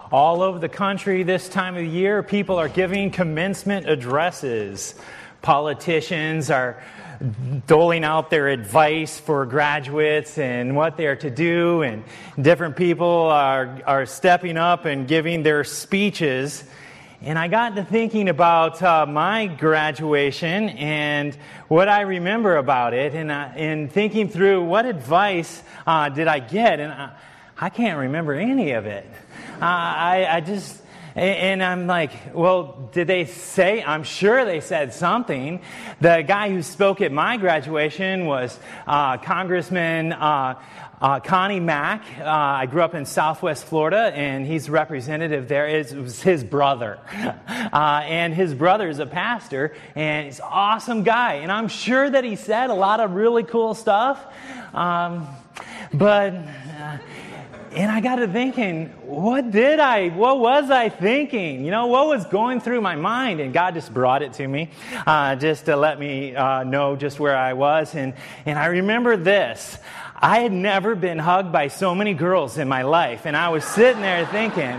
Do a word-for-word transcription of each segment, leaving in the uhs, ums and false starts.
All over the country this time of year, people are giving commencement addresses. Politicians are doling out their advice for graduates and what they're to do, and different people are, are stepping up and giving their speeches. And I got to thinking about uh, my graduation and what I remember about it, and, uh, and thinking through what advice uh, did I get, and I, I can't remember any of it. Uh, I, I just, and I'm like, well, did they say? I'm sure they said something. The guy who spoke at my graduation was uh, Congressman uh, uh, Connie Mack. Uh, I grew up in Southwest Florida, and he's representative there. It was his brother. Uh, and his brother is a pastor, and he's an awesome guy. And I'm sure that he said a lot of really cool stuff. Um, but... Uh, And I got to thinking, what did I, what was I thinking? You know, what was going through my mind? And God just brought it to me, uh, just to let me uh, know just where I was. And, and I remember this. I had never been hugged by so many girls in my life. And I was sitting there thinking,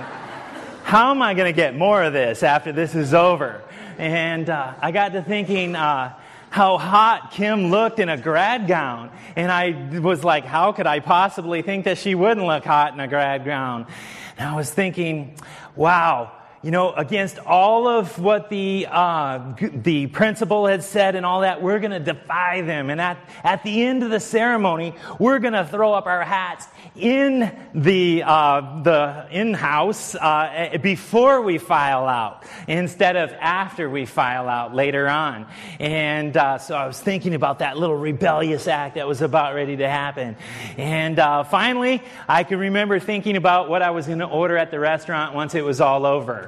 how am I going to get more of this after this is over? And uh, I got to thinking, uh, how hot Kim looked in a grad gown. And I was like, how could I possibly think that she wouldn't look hot in a grad gown? And I was thinking, wow, you know, against all of what the uh, the principal had said and all that, we're going to defy them. And at, at the end of the ceremony, we're going to throw up our hats in the uh, the in-house uh, before we file out, instead of after we file out later on. And uh, so I was thinking about that little rebellious act that was about ready to happen. And uh, finally, I can remember thinking about what I was going to order at the restaurant once it was all over.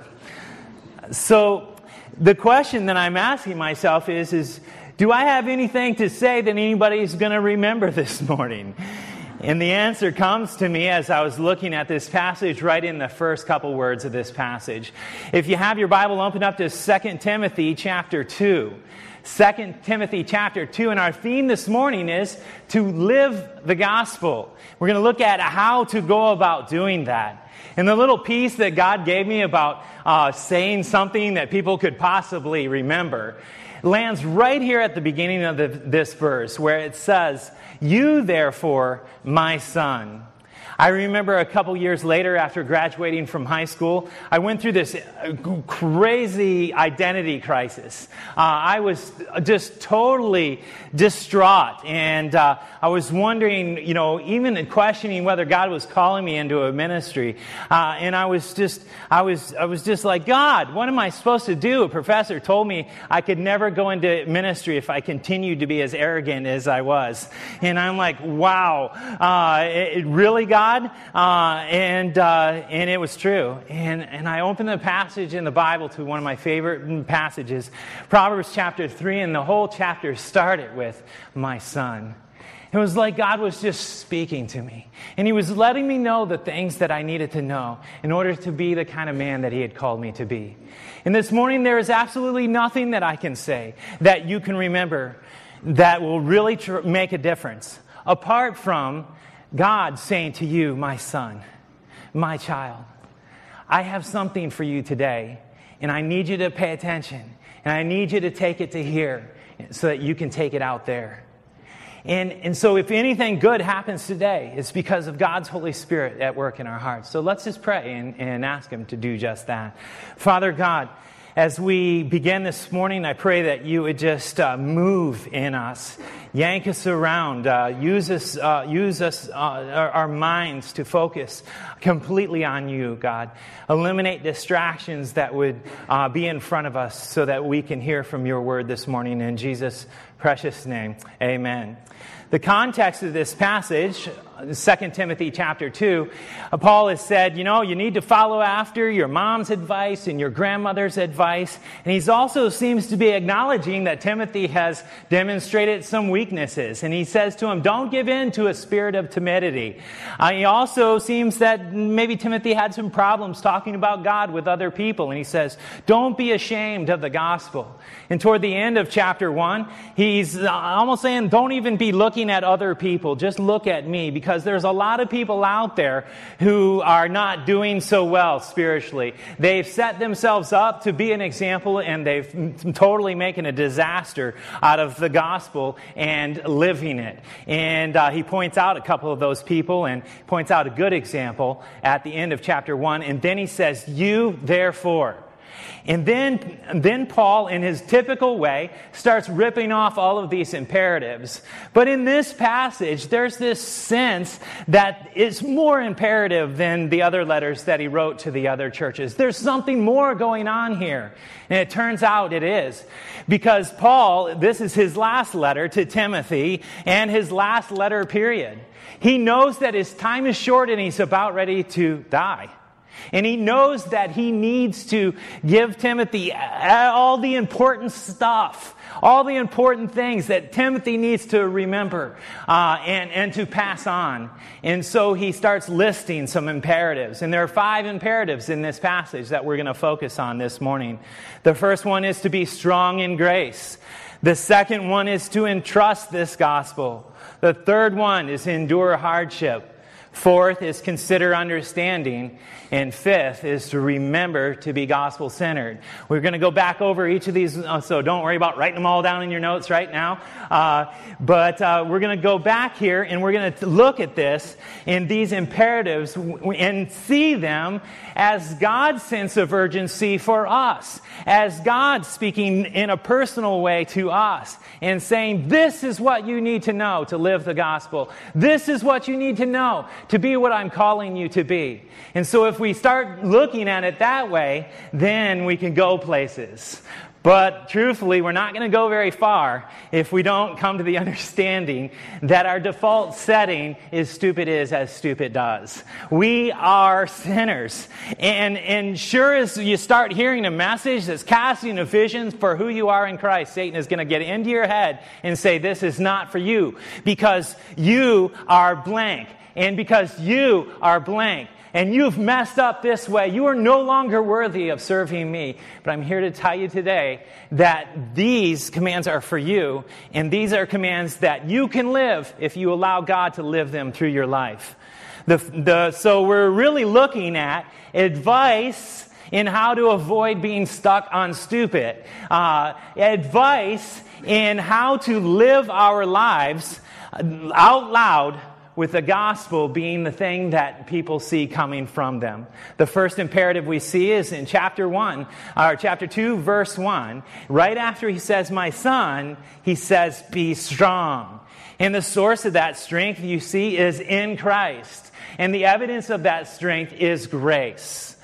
So the question that I'm asking myself is, is do I have anything to say that anybody's going to remember this morning? And the answer comes to me as I was looking at this passage right in the first couple words of this passage. If you have your Bible, open up to Second Timothy chapter two. Second Timothy chapter two, and our theme this morning is to live the gospel. We're going to look at how to go about doing that. And the little piece that God gave me about uh, saying something that people could possibly remember lands right here at the beginning of the, this verse, where it says, "You therefore, my son." I remember a couple years later, after graduating from high school, I went through this crazy identity crisis. Uh, I was just totally distraught, and uh, I was wondering, you know, even questioning whether God was calling me into a ministry. Uh, and I was just, I was, I was just like, God, what am I supposed to do? A professor told me I could never go into ministry if I continued to be as arrogant as I was. And I'm like, wow, uh, it, it really, God? Uh, and uh, and it was true. And and I opened the passage in the Bible to one of my favorite passages, Proverbs chapter three, and the whole chapter started with, "My son." It was like God was just speaking to me. And He was letting me know the things that I needed to know in order to be the kind of man that He had called me to be. And this morning, there is absolutely nothing that I can say that you can remember that will really tr- make a difference, apart from God saying to you, "My son, my child, I have something for you today, and I need you to pay attention, and I need you to take it to here so that you can take it out there." And, and so if anything good happens today, it's because of God's Holy Spirit at work in our hearts. So let's just pray and, and ask Him to do just that. Father God, as we begin this morning, I pray that you would just uh, move in us, yank us around, uh, use us, uh, use us, uh, our, our minds to focus completely on you, God. Eliminate distractions that would uh, be in front of us so that we can hear from your word this morning. In Jesus' precious name, amen. The context of this passage, Second Timothy chapter two, Paul has said, you know, you need to follow after your mom's advice and your grandmother's advice. And he also seems to be acknowledging that Timothy has demonstrated some weaknesses. And he says to him, don't give in to a spirit of timidity. Uh, he also seems that maybe Timothy had some problems talking about God with other people. And he says, don't be ashamed of the gospel. And toward the end of chapter one, he he's almost saying, don't even be looking at other people. Just look at me, because there's a lot of people out there who are not doing so well spiritually. They've set themselves up to be an example, and they've totally making a disaster out of the gospel and living it. And uh, he points out a couple of those people and points out a good example at the end of chapter one. And then he says, you therefore. And then, then Paul, in his typical way, starts ripping off all of these imperatives. But in this passage, there's this sense that it's more imperative than the other letters that he wrote to the other churches. There's something more going on here. And it turns out it is. Because Paul, this is his last letter to Timothy, and his last letter period. He knows that his time is short and he's about ready to die. And he knows that he needs to give Timothy all the important stuff, all the important things that Timothy needs to remember uh, and, and to pass on. And so he starts listing some imperatives. And there are five imperatives in this passage that we're going to focus on this morning. The first one is to be strong in grace. The second one is to entrust this gospel. The third one is endure hardship. Fourth is consider understanding. And fifth is to remember to be gospel-centered. We're going to go back over each of these, so don't worry about writing them all down in your notes right now. Uh, but uh, we're going to go back here and we're going to look at this in these imperatives and see them as God's sense of urgency for us, as God speaking in a personal way to us and saying, this is what you need to know to live the gospel. This is what you need to know to be what I'm calling you to be. And so if we start looking at it that way, then we can go places. But truthfully, we're not going to go very far if we don't come to the understanding that our default setting is stupid is as stupid does. We are sinners. And, and sure as you start hearing a message that's casting a vision for who you are in Christ, Satan is going to get into your head and say, this is not for you because you are blank. And because you are blank. And you've messed up this way. You are no longer worthy of serving me. But I'm here to tell you today that these commands are for you. And these are commands that you can live if you allow God to live them through your life. The, the, so we're really looking at advice in how to avoid being stuck on stupid. Uh, advice in how to live our lives out loud, with the gospel being the thing that people see coming from them. The first imperative we see is in chapter one, or chapter two, verse one. Right after he says, my son, he says, be strong. And the source of that strength, you see, is in Christ. And the evidence of that strength is grace.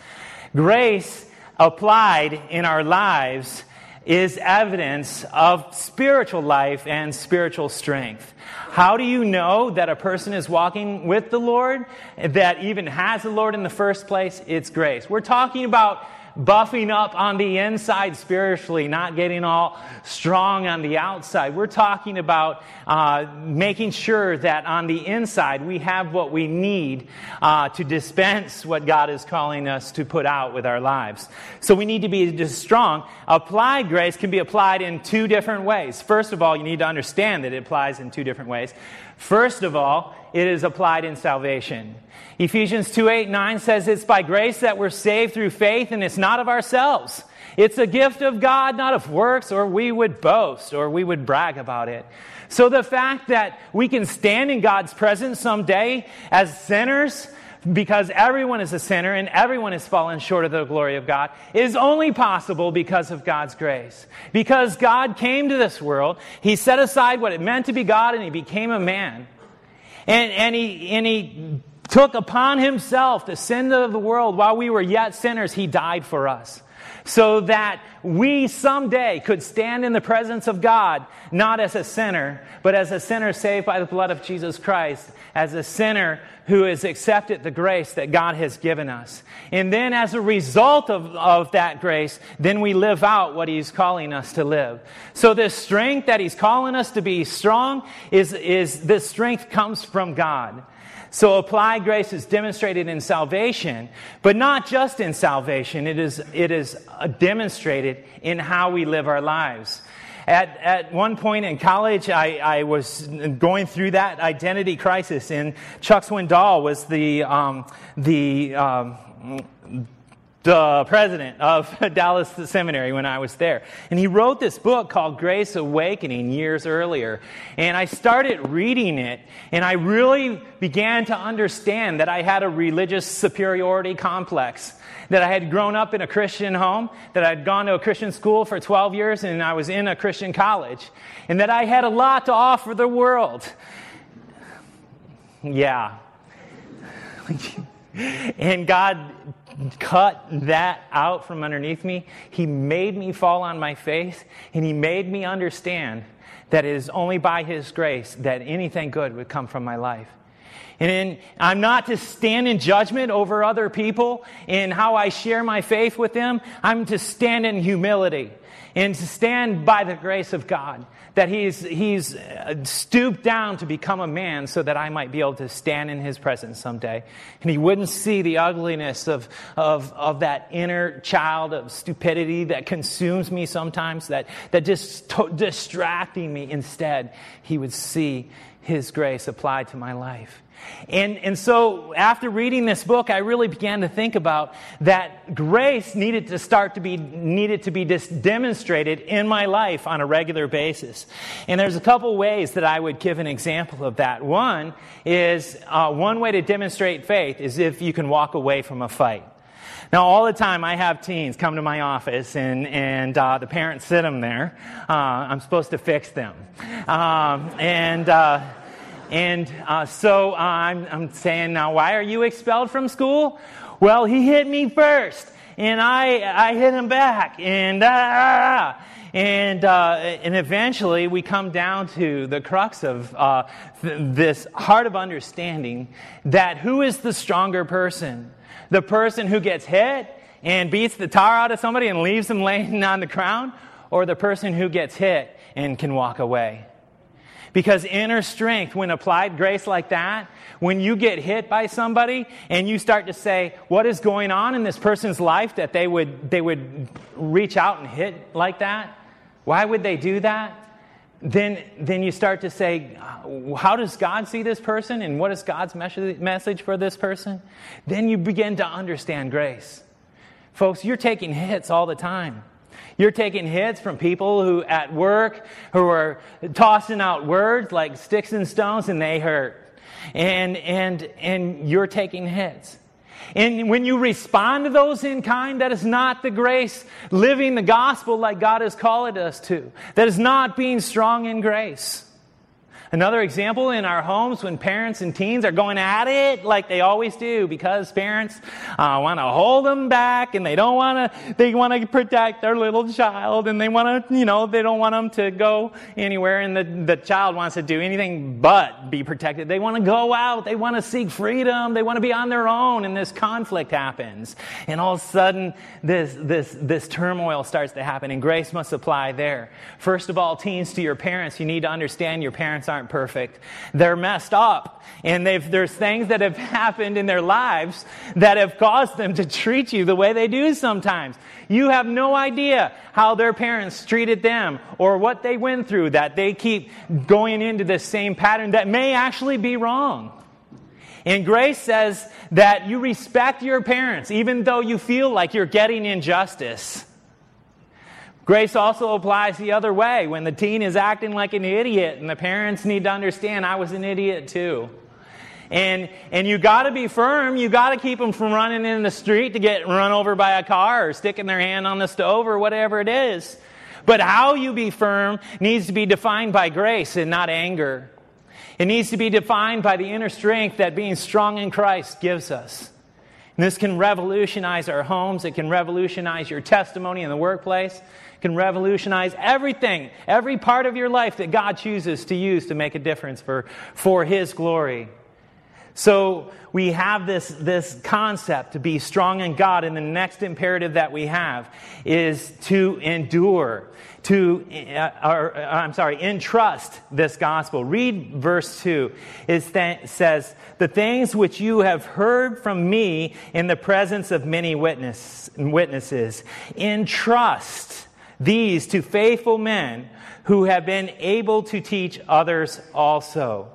Grace applied in our lives is evidence of spiritual life and spiritual strength. How do you know that a person is walking with the Lord, that even has the Lord in the first place? It's grace. We're talking about buffing up on the inside spiritually, not getting all strong on the outside. We're talking about uh, making sure that on the inside we have what we need uh, to dispense what God is calling us to put out with our lives. So we need to be strong. Applied grace can be applied in two different ways. First of all, you need to understand that it applies in two different ways. First of all, it is applied in salvation. Ephesians two, eight, nine says it's by grace that we're saved through faith, and it's not of ourselves. It's a gift of God, not of works, or we would boast, or we would brag about it. So the fact that we can stand in God's presence someday as sinners, because everyone is a sinner and everyone has fallen short of the glory of God, is only possible because of God's grace. Because God came to this world, He set aside what it meant to be God, and He became a man. And, and, he, and He took upon Himself the sin of the world. While we were yet sinners, He died for us. So that we someday could stand in the presence of God, not as a sinner, but as a sinner saved by the blood of Jesus Christ, as a sinner who has accepted the grace that God has given us. And then as a result of, of that grace, then we live out what He's calling us to live. So this strength that He's calling us to be strong, is, is this strength comes from God. So applied grace is demonstrated in salvation, but not just in salvation. It is, it is demonstrated in how we live our lives. At at one point in college, I, I was going through that identity crisis, and Chuck Swindoll was the um, the um, the president of Dallas Seminary when I was there. And he wrote this book called Grace Awakening years earlier. And I started reading it, and I really began to understand that I had a religious superiority complex, that I had grown up in a Christian home, that I had gone to a Christian school for twelve years, and I was in a Christian college, and that I had a lot to offer the world. Yeah. And God cut that out from underneath me. He made me fall on my face, and He made me understand that it is only by His grace that anything good would come from my life. And in, I'm not to stand in judgment over other people in how I share my faith with them. I'm to stand in humility and to stand by the grace of God, that He's He's stooped down to become a man so that I might be able to stand in His presence someday. And He wouldn't see the ugliness of, of, of that inner child of stupidity that consumes me sometimes, that, that just to, distracting me. Instead, He would see His grace applied to my life. And and so after reading this book, I really began to think about that grace needed to start to be needed to be dis- demonstrated in my life on a regular basis. And there's a couple ways that I would give an example of that. One is uh, one way to demonstrate faith is if you can walk away from a fight. Now, all the time I have teens come to my office, and, and uh, the parents sit them there. Uh, I'm supposed to fix them. Um, and... Uh, And uh, so uh, I'm, I'm saying, now, why are you expelled from school? Well, he hit me first, and I I hit him back, and ah, and uh, and eventually we come down to the crux of uh, th- this heart of understanding that who is the stronger person? The person who gets hit and beats the tar out of somebody and leaves them laying on the ground, or the person who gets hit and can walk away? Because inner strength, when applied grace like that, when you get hit by somebody and you start to say, what is going on in this person's life that they would they would reach out and hit like that? Why would they do that? Then, then you start to say, how does God see this person, and what is God's message for this person? Then you begin to understand grace. Folks, you're taking hits all the time. You're taking hits from people who at work who are tossing out words like sticks and stones, and they hurt. And and and you're taking hits. And when you respond to those in kind, that is not the grace, living the gospel like God has called us to. That is not being strong in grace. Another example in our homes, when parents and teens are going at it like they always do, because parents uh, want to hold them back, and they don't want to. They want to protect their little child, and they want to, you know, they don't want them to go anywhere, and the the child wants to do anything but be protected. They want to go out. They want to seek freedom. They want to be on their own, and this conflict happens, and all of a sudden this this this turmoil starts to happen, and grace must apply there. First of all, teens, to your parents, you need to understand your parents aren't perfect. They're messed up, and they've there's things that have happened in their lives that have caused them to treat you the way they do sometimes. You have no idea how their parents treated them or what they went through, that they keep going into this same pattern that may actually be wrong. And grace says that you respect your parents even though you feel like you're getting injustice. Grace also applies the other way. When the teen is acting like an idiot, and the parents need to understand, I was an idiot too. And and you got to be firm. You got to keep them from running in the street to get run over by a car or sticking their hand on the stove or whatever it is. But how you be firm needs to be defined by grace and not anger. It needs to be defined by the inner strength that being strong in Christ gives us. And this can revolutionize our homes. It can revolutionize your testimony in the workplace. It can revolutionize everything, every part of your life that God chooses to use to make a difference for, for His glory. So we have this, this concept to be strong in God, and the next imperative that we have is to endure, to, uh, or, I'm sorry, entrust this gospel. Read verse two. It th- says, the things which you have heard from me in the presence of many witness, witnesses, entrust these to faithful men who have been able to teach others also.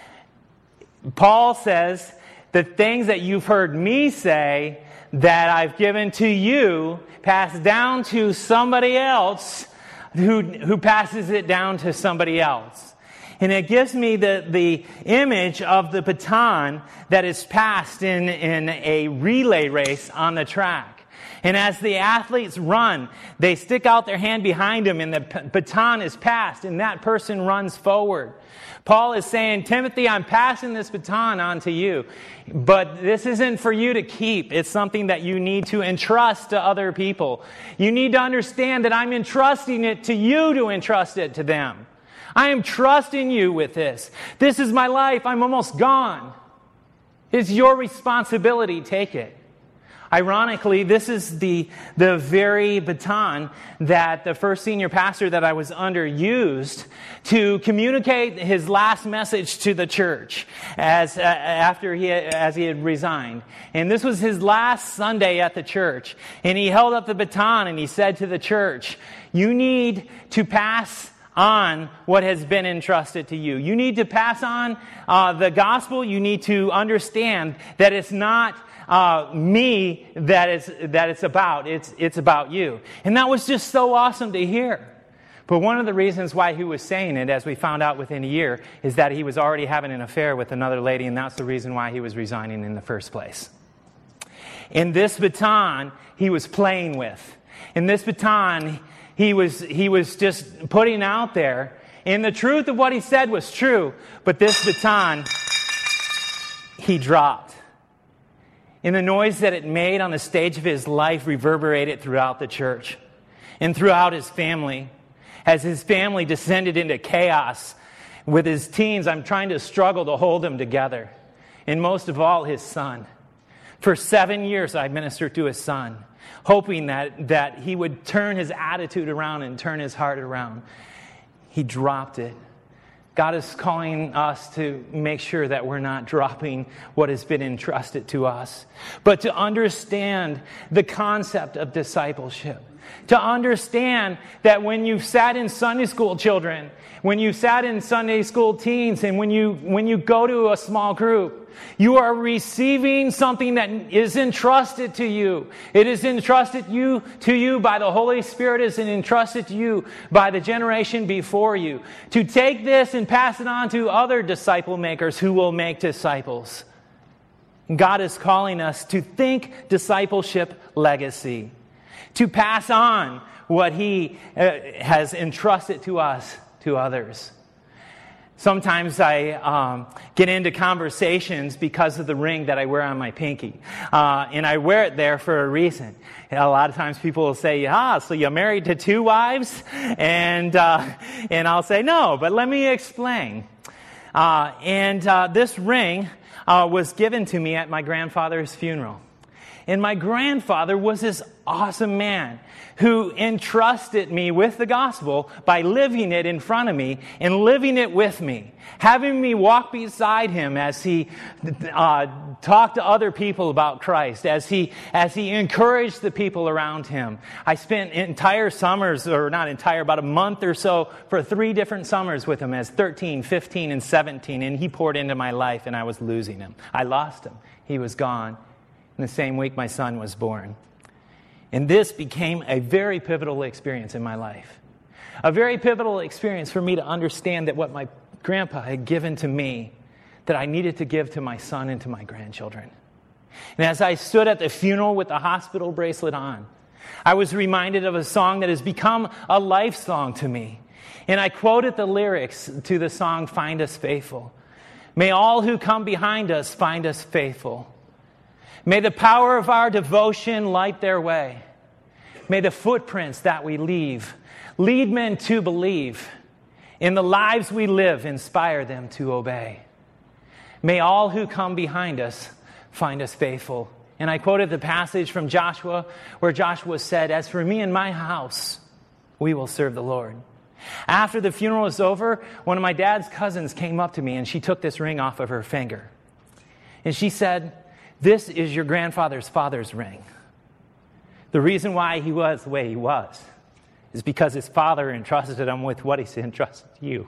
Paul says, the things that you've heard me say that I've given to you, pass down to somebody else who, who passes it down to somebody else. And it gives me the, the image of the baton that is passed in, in a relay race on the track. And as the athletes run, they stick out their hand behind them and the baton is passed and that person runs forward. Paul is saying, Timothy, I'm passing this baton on to you, but this isn't for you to keep. It's something that you need to entrust to other people. You need to understand that I'm entrusting it to you to entrust it to them. I am trusting you with this. This is my life. I'm almost gone. It's your responsibility. Take it. Ironically, this is the, the very baton that the first senior pastor that I was under used to communicate his last message to the church as uh, after he as he had resigned. And this was his last Sunday at the church. And he held up the baton and he said to the church, you need to pass on what has been entrusted to you. You need to pass on uh, the gospel. You need to understand that it's not Uh, me that it's, that it's about. It's, it's about you. And that was just so awesome to hear. But one of the reasons why he was saying it, as we found out within a year, is that he was already having an affair with another lady, and that's the reason why he was resigning in the first place. In this baton, he was playing with. In this baton, he was, he was just putting out there. And the truth of what he said was true, but this baton, he dropped. And the noise that it made on the stage of his life reverberated throughout the church and throughout his family. As his family descended into chaos with his teens, I'm trying to struggle to hold them together. And most of all, his son. For seven years, I ministered to his son, hoping that, that he would turn his attitude around and turn his heart around. He dropped it. God is calling us to make sure that we're not dropping what has been entrusted to us, but to understand the concept of discipleship. To understand that when you've sat in Sunday school, children, when you sat in Sunday school teens, and when you when you go to a small group, you are receiving something that is entrusted to you. It is entrusted you to you by the Holy Spirit. It is entrusted to you by the generation before you. To take this and pass it on to other disciple makers who will make disciples. God is calling us to think discipleship legacy. To pass on what He uh, has entrusted to us to others. Sometimes I um, get into conversations because of the ring that I wear on my pinky. Uh, and I wear it there for a reason. You know, a lot of times people will say, ah, so you're married to two wives? And uh, and I'll say, no, but let me explain. Uh, and uh, this ring uh, was given to me at my grandfather's funeral. And my grandfather was this awesome man who entrusted me with the gospel by living it in front of me and living it with me. Having me walk beside him as he uh, talked to other people about Christ, as he as he encouraged the people around him. I spent entire summers, or not entire, about a month or so for three different summers with him as thirteen, fifteen, and seventeen. And he poured into my life and I was losing him. I lost him. He was gone. In the same week, my son was born. And this became a very pivotal experience in my life. A very pivotal experience for me to understand that what my grandpa had given to me, that I needed to give to my son and to my grandchildren. And as I stood at the funeral with the hospital bracelet on, I was reminded of a song that has become a life song to me. And I quoted the lyrics to the song, Find Us Faithful. May all who come behind us find us faithful. May the power of our devotion light their way. May the footprints that we leave lead men to believe. In the lives we live, inspire them to obey. May all who come behind us find us faithful. And I quoted the passage from Joshua where Joshua said, as for me and my house, we will serve the Lord. After the funeral was over, one of my dad's cousins came up to me and she took this ring off of her finger. And she said, this is your grandfather's father's ring. The reason why he was the way he was is because his Father entrusted him with what he's entrusted to you.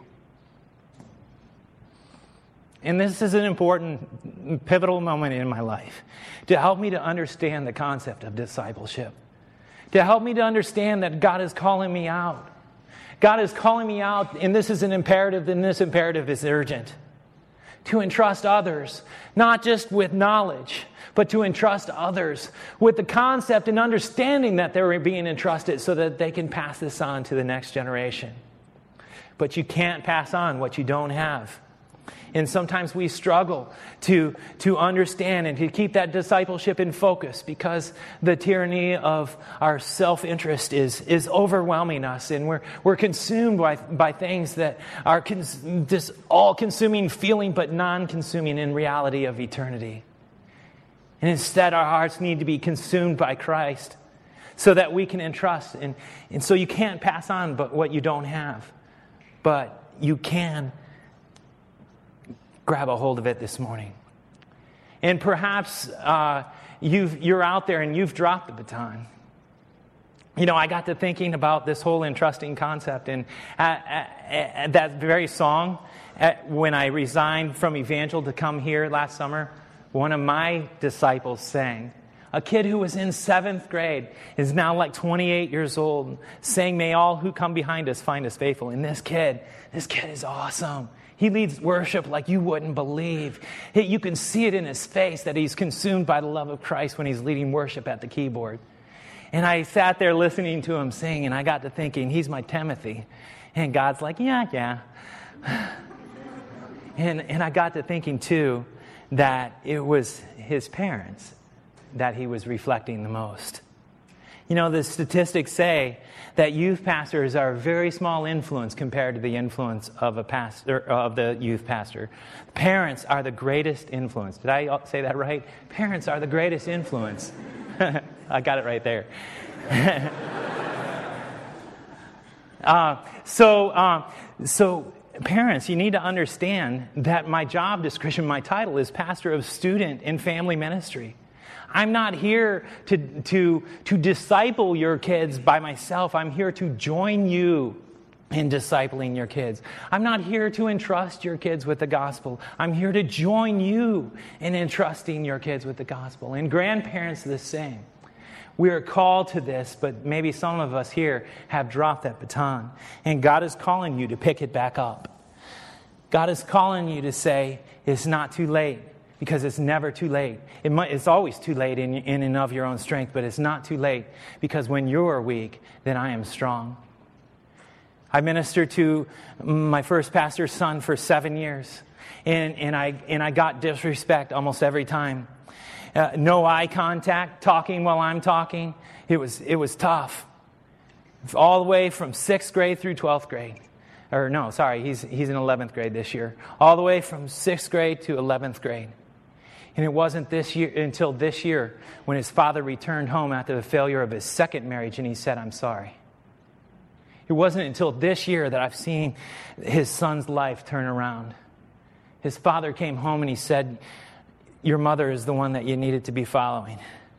And this is an important, pivotal moment in my life to help me to understand the concept of discipleship, to help me to understand that God is calling me out. God is calling me out, and this is an imperative, and this imperative is urgent, to entrust others, not just with knowledge, but to entrust others with the concept and understanding that they're being entrusted so that they can pass this on to the next generation. But you can't pass on what you don't have. And sometimes we struggle to, to understand and to keep that discipleship in focus because the tyranny of our self-interest is, is overwhelming us. And we're, we're consumed by, by things that are cons- this all-consuming feeling but non-consuming in reality of eternity. And instead, our hearts need to be consumed by Christ so that we can entrust. And, and so you can't pass on but what you don't have. But you can grab a hold of it this morning. And perhaps uh, you've, you're out there and you've dropped the baton. You know, I got to thinking about this whole entrusting concept. And at, at, at that very song, at, when I resigned from Evangel to come here last summer, one of my disciples sang. A kid who was in seventh grade is now like twenty-eight years old, saying, "May all who come behind us find us faithful." And this kid, this kid is awesome. He leads worship like you wouldn't believe. You can see it in his face that he's consumed by the love of Christ when he's leading worship at the keyboard. And I sat there listening to him sing, and I got to thinking, he's my Timothy. And God's like, yeah, yeah. And, and I got to thinking, too, that it was his parents that he was reflecting the most. You know, the statistics say that youth pastors are a very small influence compared to the influence of a pastor, of the youth pastor. Parents are the greatest influence. Did I say that right? Parents are the greatest influence. I got it right there. uh, so, uh, so parents, you need to understand that my job description, my title is pastor of student and family ministry. I'm not here to, to, to disciple your kids by myself. I'm here to join you in discipling your kids. I'm not here to entrust your kids with the gospel. I'm here to join you in entrusting your kids with the gospel. And grandparents, the same. We are called to this, but maybe some of us here have dropped that baton. And God is calling you to pick it back up. God is calling you to say, it's not too late. Because it's never too late. It might, it's always too late in, in and of your own strength, but it's not too late. Because when you are weak, then I am strong. I ministered to my first pastor's son for seven years. And, and, I, and I got disrespect almost every time. Uh, no eye contact, talking while I'm talking. It was, it was tough. All the way from sixth grade through twelfth grade. Or no, sorry, he's, he's in eleventh grade this year. All the way from sixth grade to eleventh grade. And it wasn't this year until this year when his father returned home after the failure of his second marriage and he said, "I'm sorry." It wasn't until this year that I've seen his son's life turn around. His father came home and he said, "Your mother is the one that you needed to be following."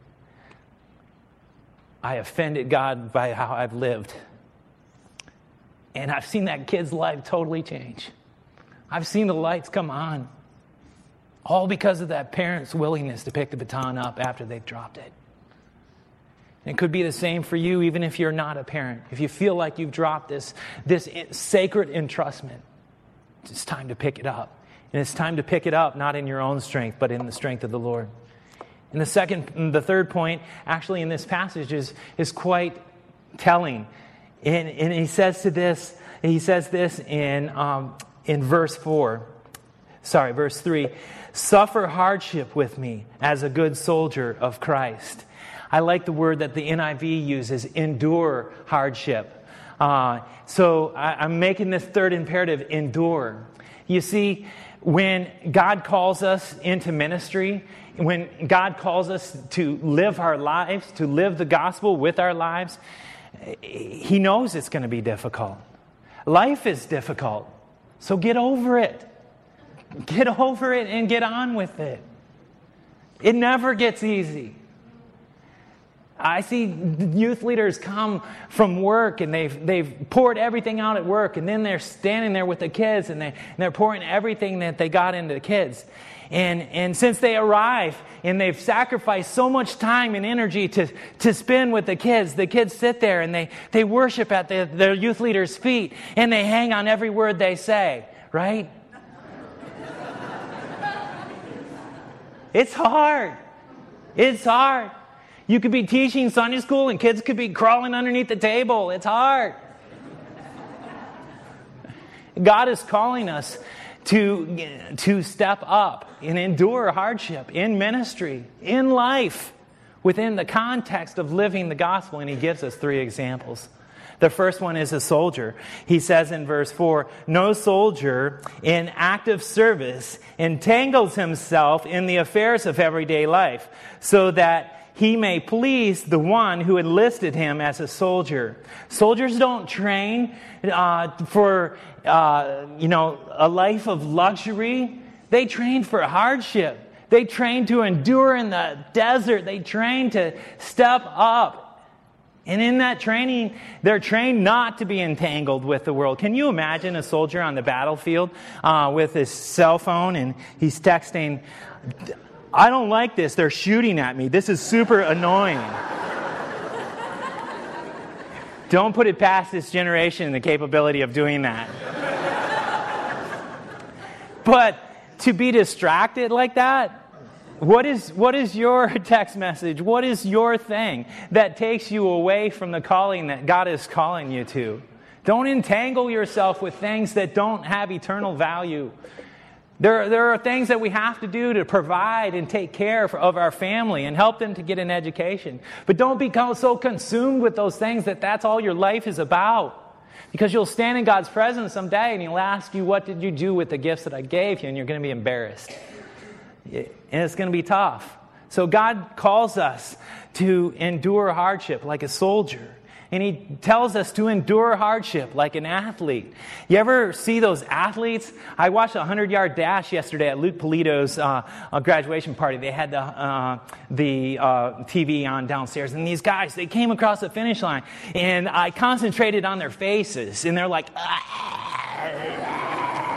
I offended God by how I've lived. And I've seen that kid's life totally change. I've seen the lights come on. All because of that parent's willingness to pick the baton up after they've dropped it. And it could be the same for you, even if you're not a parent. If you feel like you've dropped this, this sacred entrustment, it's time to pick it up. And it's time to pick it up, not in your own strength, but in the strength of the Lord. And the second, the third point, actually in this passage is, is quite telling. And, and he says to this, he says this in um, in verse four. Sorry, verse three. "Suffer hardship with me as a good soldier of Christ." I like the word that the N I V uses, endure hardship. Uh, so I, I'm making this third imperative, endure. You see, when God calls us into ministry, when God calls us to live our lives, to live the gospel with our lives, He knows it's going to be difficult. Life is difficult. So get over it. Get over it and get on with it. It never gets easy. I see youth leaders come from work and they've they've poured everything out at work, and then they're standing there with the kids and, they, and they're pouring everything that they got into the kids. And and since they arrive and they've sacrificed so much time and energy to, to spend with the kids, the kids sit there and they, they worship at the, their youth leader's feet, and they hang on every word they say, right? It's hard. It's hard. You could be teaching Sunday school and kids could be crawling underneath the table. It's hard. God is calling us to, to step up and endure hardship in ministry, in life, within the context of living the gospel. And he gives us three examples. The first one is a soldier. He says in verse four, "No soldier in active service entangles himself in the affairs of everyday life, so that he may please the one who enlisted him as a soldier." Soldiers don't train uh, for uh, you know a life of luxury. They train for hardship. They train to endure in the desert. They train to step up. And in that training, they're trained not to be entangled with the world. Can you imagine a soldier on the battlefield uh, with his cell phone and he's texting, "I don't like this. They're shooting at me. This is super annoying." Don't put it past this generation, the capability of doing that. But to be distracted like that, What is what is your text message? What is your thing that takes you away from the calling that God is calling you to? Don't entangle yourself with things that don't have eternal value. There, there are things that we have to do to provide and take care of our family and help them to get an education. But don't become so consumed with those things that that's all your life is about. Because you'll stand in God's presence someday and He'll ask you, "What did you do with the gifts that I gave you?" And you're going to be embarrassed. And it's going to be tough. So God calls us to endure hardship like a soldier. And He tells us to endure hardship like an athlete. You ever see those athletes? I watched a hundred-yard dash yesterday at Luke Polito's uh, graduation party. They had the, uh, the uh, T V on downstairs. And these guys, they came across the finish line. And I concentrated on their faces. And they're like, ah.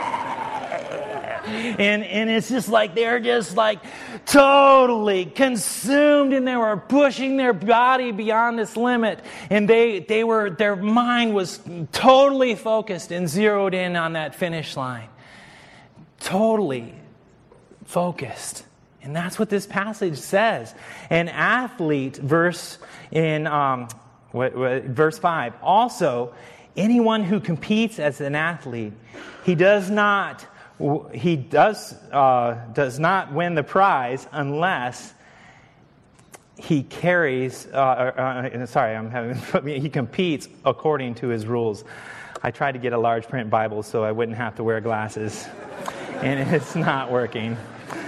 And and it's just like they're just like totally consumed, and they were pushing their body beyond this limit. And they they were their mind was totally focused and zeroed in on that finish line. Totally focused. And that's what this passage says. An athlete, verse in um, what, what, verse five. Also, anyone who competes as an athlete, he does not. He does uh, does not win the prize unless he carries. Uh, uh, sorry, I'm having. He competes according to his rules. I tried to get a large print Bible so I wouldn't have to wear glasses, and it's not working.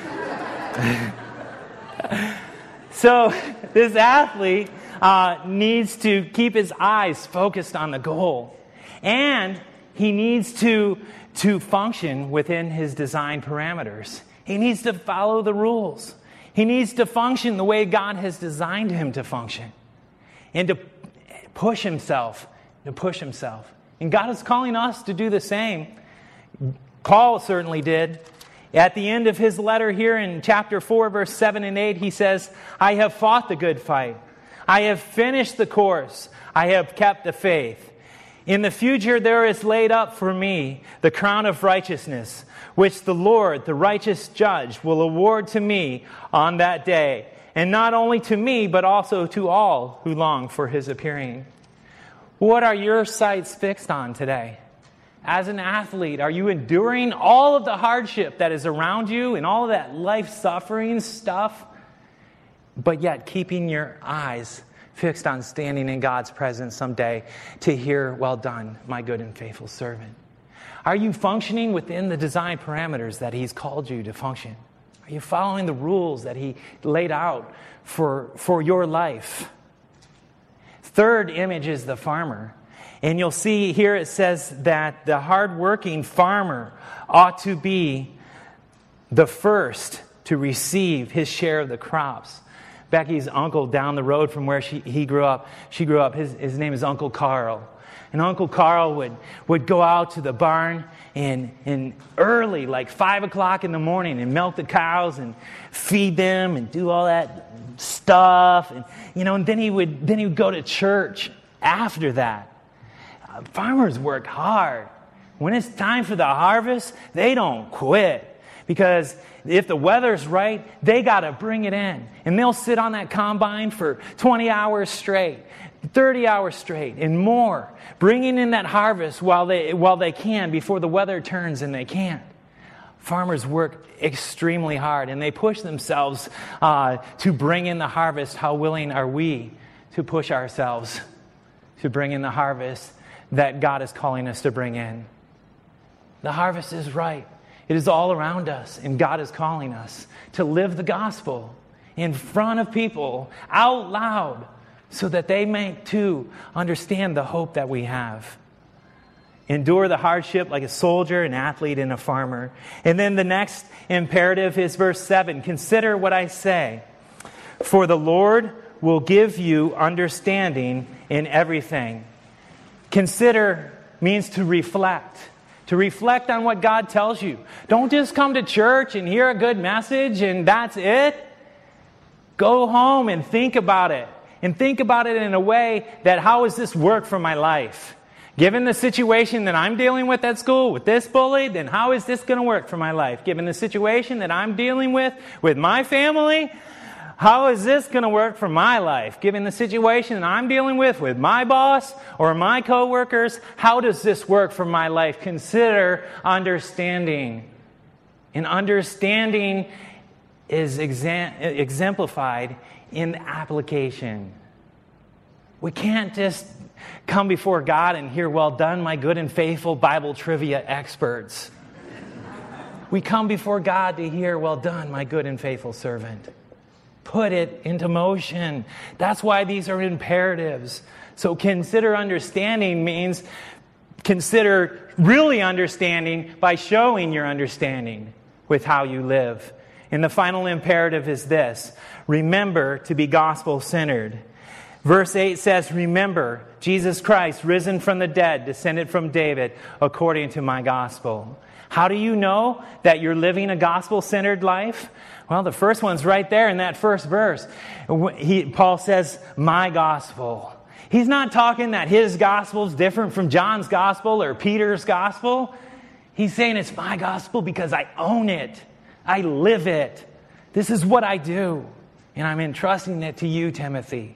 So this athlete uh, needs to keep his eyes focused on the goal, and he needs to. to function within his design parameters. He needs to follow the rules. He needs to function the way God has designed him to function. And to push himself, to push himself. And God is calling us to do the same. Paul certainly did. At the end of his letter here in chapter four, verse seven and eight, he says, "I have fought the good fight. I have finished the course. I have kept the faith. In the future there is laid up for me the crown of righteousness, which the Lord, the righteous judge, will award to me on that day. And not only to me, but also to all who long for His appearing." What are your sights fixed on today? As an athlete, are you enduring all of the hardship that is around you and all of that life-suffering stuff, but yet keeping your eyes fixed on standing in God's presence someday to hear, "Well done, my good and faithful servant"? Are you functioning within the design parameters that He's called you to function? Are you following the rules that He laid out for, for your life? Third image is the farmer. And you'll see here it says that the hardworking farmer ought to be the first to receive his share of the crops. Becky's uncle down the road from where she, he grew up, she grew up, his, his name is Uncle Carl. And Uncle Carl would, would go out to the barn and, and early, like five o'clock in the morning, and milk the cows and feed them and do all that stuff. And, you know, and then he would, then he would go to church after that. Uh, farmers work hard. When it's time for the harvest, they don't quit. Because if the weather's right, they got to bring it in. And they'll sit on that combine for twenty hours straight, thirty hours straight, and more, bringing in that harvest while they while they can before the weather turns and they can't. Farmers work extremely hard, and they push themselves uh, to bring in the harvest. How willing are we to push ourselves to bring in the harvest that God is calling us to bring in? The harvest is right. It is all around us, and God is calling us to live the gospel in front of people out loud so that they may too understand the hope that we have. Endure the hardship like a soldier, an athlete, and a farmer. And then the next imperative is verse seven. Consider what I say, for the Lord will give you understanding in everything. Consider means to reflect. To reflect on what God tells you. Don't just come to church and hear a good message and that's it. Go home and think about it. And think about it in a way that, how does this work for my life? Given the situation that I'm dealing with at school, with this bully, then how is this going to work for my life? Given the situation that I'm dealing with, with my family, how is this going to work for my life? Given the situation that I'm dealing with with my boss or my coworkers, how does this work for my life? Consider understanding. And understanding is exam- exemplified in the application. We can't just come before God and hear, well done, my good and faithful Bible trivia experts. We come before God to hear, well done, my good and faithful servant. Put it into motion. That's why these are imperatives. So consider understanding means consider really understanding by showing your understanding with how you live. And the final imperative is this: remember to be gospel-centered. Verse eight says, remember, Jesus Christ, risen from the dead, descended from David, according to my gospel. How do you know that you're living a gospel-centered life? Well, the first one's right there in that first verse. He, Paul says, my gospel. He's not talking that his gospel is different from John's gospel or Peter's gospel. He's saying it's my gospel because I own it. I live it. This is what I do. And I'm entrusting it to you, Timothy.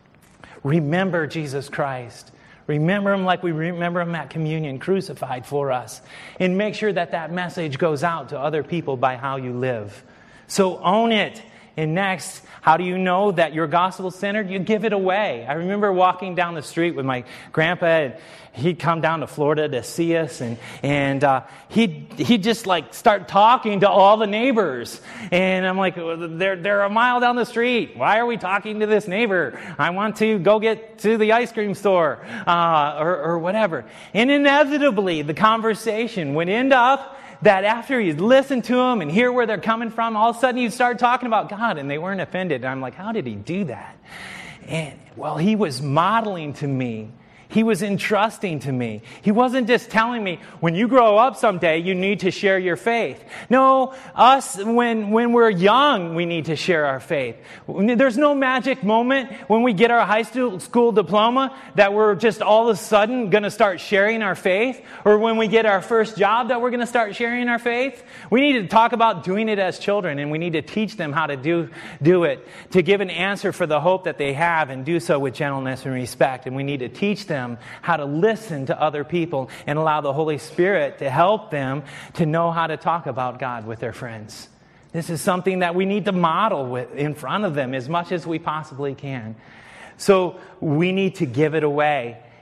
Remember Jesus Christ. Remember him like we remember him at communion, crucified for us. And make sure that that message goes out to other people by how you live. So own it. And next, how do you know that you're gospel-centered? You give it away. I remember walking down the street with my grandpa, and he'd come down to Florida to see us, and and uh, he'd he'd just like start talking to all the neighbors, and I'm like, they're they're a mile down the street. Why are we talking to this neighbor? I want to go get to the ice cream store, uh, or or whatever. And inevitably, the conversation would end up that after you listen to them and hear where they're coming from, all of a sudden you start talking about God, and they weren't offended. And I'm like, how did he do that? And well, he was modeling to me. He was entrusting to me. He wasn't just telling me, when you grow up someday, you need to share your faith. No, us, when, when we're young, we need to share our faith. There's no magic moment when we get our high school, school diploma that we're just all of a sudden going to start sharing our faith. Or when we get our first job that we're going to start sharing our faith. We need to talk about doing it as children, and we need to teach them how to do, do it, to give an answer for the hope that they have, and do so with gentleness and respect. And we need to teach them how to listen to other people and allow the Holy Spirit to help them to know how to talk about God with their friends. This is something that we need to model with in front of them as much as we possibly can. So we need to give it away.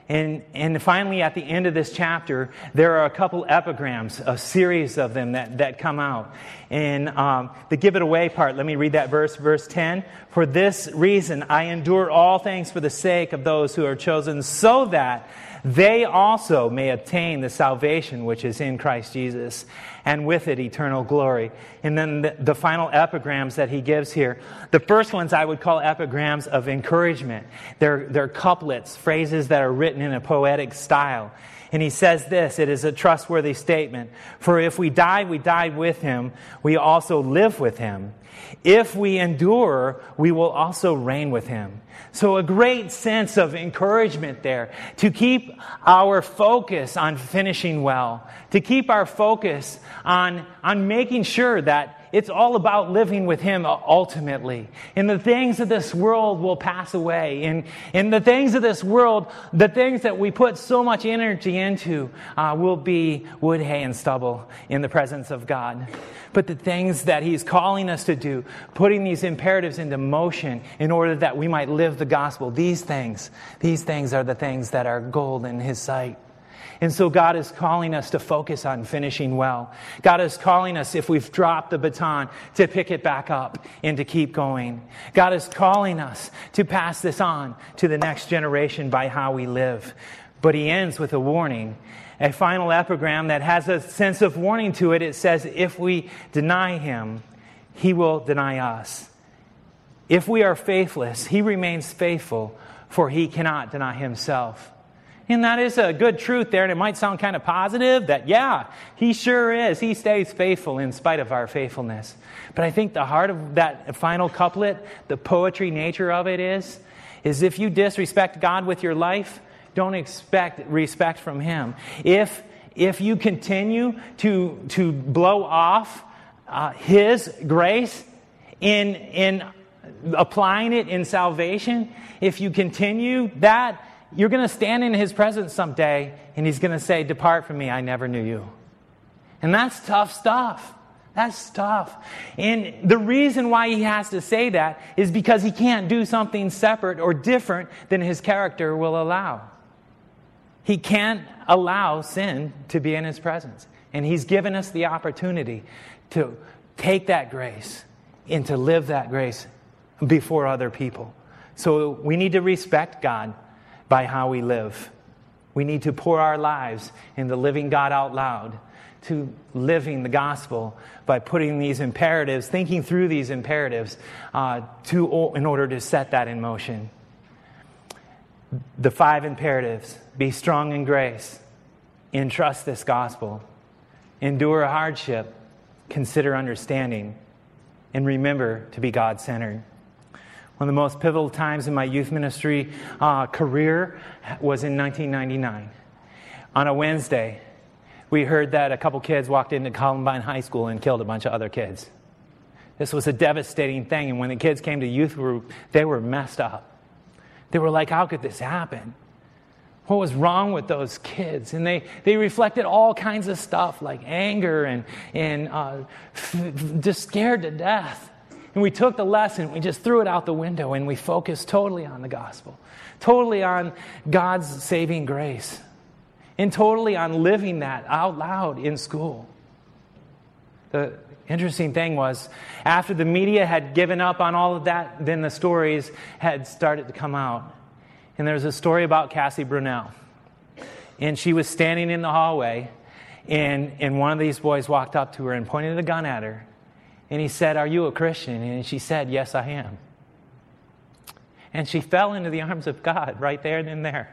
And, and finally, at the end of this chapter, there are a couple epigrams, a series of them that, that come out. And um, the give it away part, let me read that verse, verse ten. For this reason, I endure all things for the sake of those who are chosen, so that they also may obtain the salvation which is in Christ Jesus, and with it eternal glory. And then the, the final epigrams that he gives here, the first ones I would call epigrams of encouragement. They're, they're couplets, phrases that are written in a poetic style. And he says this, it is a trustworthy statement. For if we die, we died with him. We also live with him. If we endure, we will also reign with him. So a great sense of encouragement there to keep our focus on finishing well, to keep our focus on, on making sure that it's all about living with him ultimately. And the things of this world will pass away. And, and the things of this world, the things that we put so much energy into, uh, will be wood, hay, and stubble in the presence of God. But the things that he's calling us to do, putting these imperatives into motion in order that we might live the gospel, these things, these things are the things that are gold in his sight. And so God is calling us to focus on finishing well. God is calling us, if we've dropped the baton, to pick it back up and to keep going. God is calling us to pass this on to the next generation by how we live. But he ends with a warning, a final epigram that has a sense of warning to it. It says, if we deny him, he will deny us. If we are faithless, he remains faithful, for he cannot deny himself. And that is a good truth there, and it might sound kind of positive that, yeah, he sure is. He stays faithful in spite of our faithfulness. But I think the heart of that final couplet, the poetry nature of it is, is if you disrespect God with your life, don't expect respect from him. If if you continue to, to blow off uh, his grace in, in applying it in salvation, if you continue that, you're going to stand in his presence someday, and he's going to say, depart from me, I never knew you. And that's tough stuff. That's tough. And the reason why he has to say that is because he can't do something separate or different than his character will allow. He can't allow sin to be in his presence. And he's given us the opportunity to take that grace and to live that grace before other people. So we need to respect God by how we live. We need to pour our lives into living God out loud, to living the gospel by putting these imperatives, thinking through these imperatives uh, to in order to set that in motion. The five imperatives: be strong in grace, entrust this gospel, endure hardship, consider understanding, and remember to be God-centered. One of the most pivotal times in my youth ministry uh, career was in nineteen ninety-nine. On a Wednesday, we heard that a couple kids walked into Columbine High School and killed a bunch of other kids. This was a devastating thing, and when the kids came to youth group, they were messed up. They were like, how could this happen? What was wrong with those kids? And they, they reflected all kinds of stuff like anger and, and uh, f- just scared to death. And we took the lesson, we just threw it out the window, and we focused totally on the gospel, totally on God's saving grace, and totally on living that out loud in school. The interesting thing was, after the media had given up on all of that, then the stories had started to come out. And there was a story about Cassie Brunell. And she was standing in the hallway, and, and one of these boys walked up to her and pointed a gun at her. And he said, "Are you a Christian?" And she said, "Yes, I am." And she fell into the arms of God right there and then there.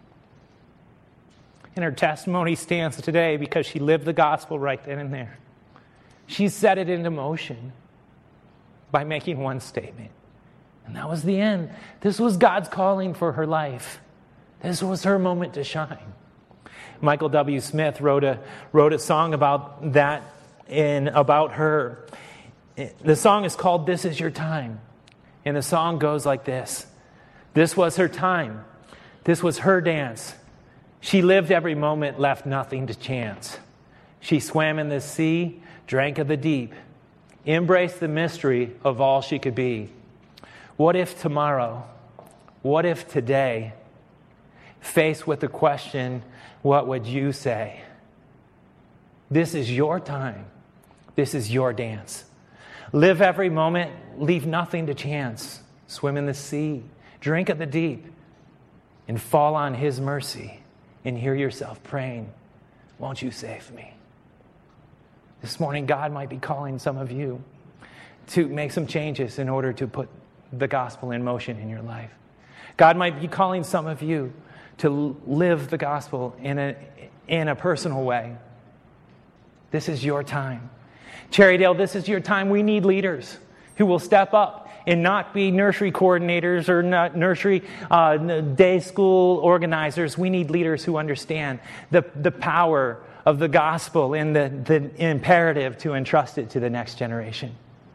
And her testimony stands today because she lived the gospel right then and there. She set it into motion by making one statement. And that was the end. This was God's calling for her life. This was her moment to shine. Michael W. Smith wrote a, wrote a song about that and about her. The song is called "This Is Your Time." And the song goes like this. This was her time. This was her dance. She lived every moment, left nothing to chance. She swam in the sea, drank of the deep, embraced the mystery of all she could be. What if tomorrow, what if today, faced with the question, what would you say? This is your time. This is your dance. Live every moment. Leave nothing to chance. Swim in the sea. Drink of the deep. And fall on His mercy. And hear yourself praying, won't you save me? This morning, God might be calling some of you to make some changes in order to put the gospel in motion in your life. God might be calling some of you to live the gospel in a, in a personal way. This is your time. Cherrydale, this is your time. We need leaders who will step up and not be nursery coordinators or not nursery uh, day school organizers. We need leaders who understand the, the power of the gospel and the, the imperative to entrust it to the next generation.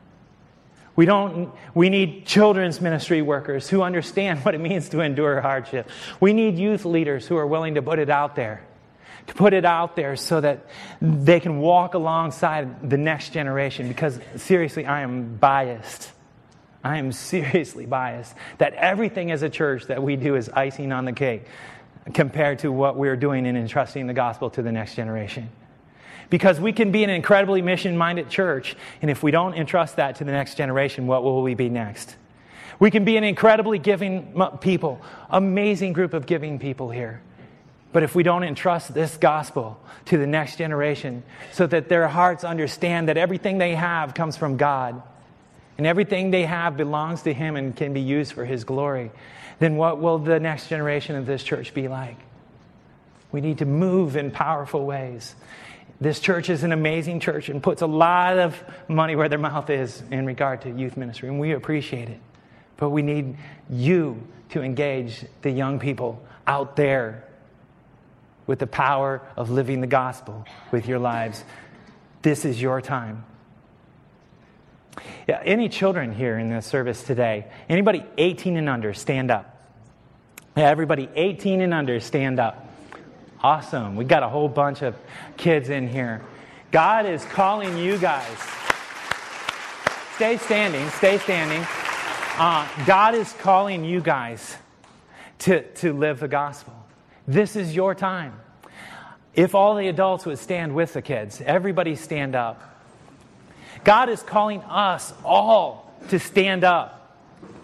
We don't. We need children's ministry workers who understand what it means to endure hardship. We need youth leaders who are willing to put it out there. To put it out there so that they can walk alongside the next generation. Because seriously, I am biased. I am seriously biased that everything as a church that we do is icing on the cake compared to what we're doing in entrusting the gospel to the next generation. Because we can be an incredibly mission-minded church, and if we don't entrust that to the next generation, what will we be next? We can be an incredibly giving people, amazing group of giving people here. But if we don't entrust this gospel to the next generation so that their hearts understand that everything they have comes from God and everything they have belongs to Him and can be used for His glory, then what will the next generation of this church be like? We need to move in powerful ways. This church is an amazing church and puts a lot of money where their mouth is in regard to youth ministry, and we appreciate it. But we need you to engage the young people out there with the power of living the gospel with your lives. This is your time. Yeah, any children here in this service today? Anybody eighteen and under, stand up. Yeah, everybody eighteen and under, stand up. Awesome. We got a whole bunch of kids in here. God is calling you guys. Stay standing. Stay standing. Uh, God is calling you guys to, to live the gospel. This is your time. If all the adults would stand with the kids, everybody stand up. God is calling us all to stand up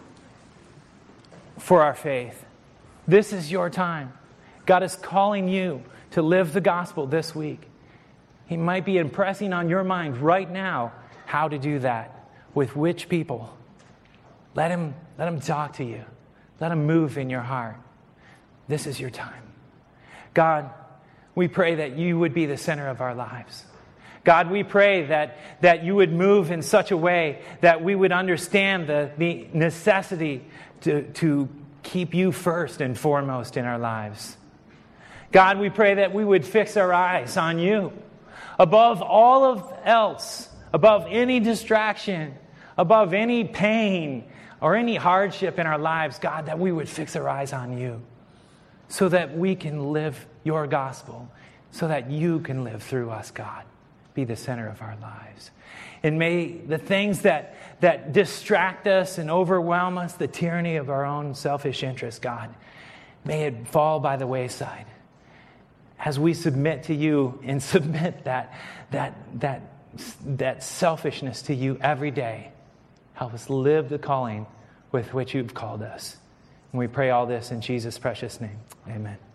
for our faith. This is your time. God is calling you to live the gospel this week. He might be impressing on your mind right now how to do that. With which people? Let him, let him talk to you. Let him move in your heart. This is your time. God, we pray that you would be the center of our lives. God, we pray that, that you would move in such a way that we would understand the, the necessity to, to keep you first and foremost in our lives. God, we pray that we would fix our eyes on you. Above all of else, above any distraction, above any pain or any hardship in our lives, God, that we would fix our eyes on you so that we can live your gospel, so that you can live through us, God. Be the center of our lives. And may the things that, that distract us and overwhelm us, the tyranny of our own selfish interests, God, may it fall by the wayside. As we submit to you and submit that, that, that, that selfishness to you every day, help us live the calling with which you've called us. And we pray all this in Jesus' precious name. Amen.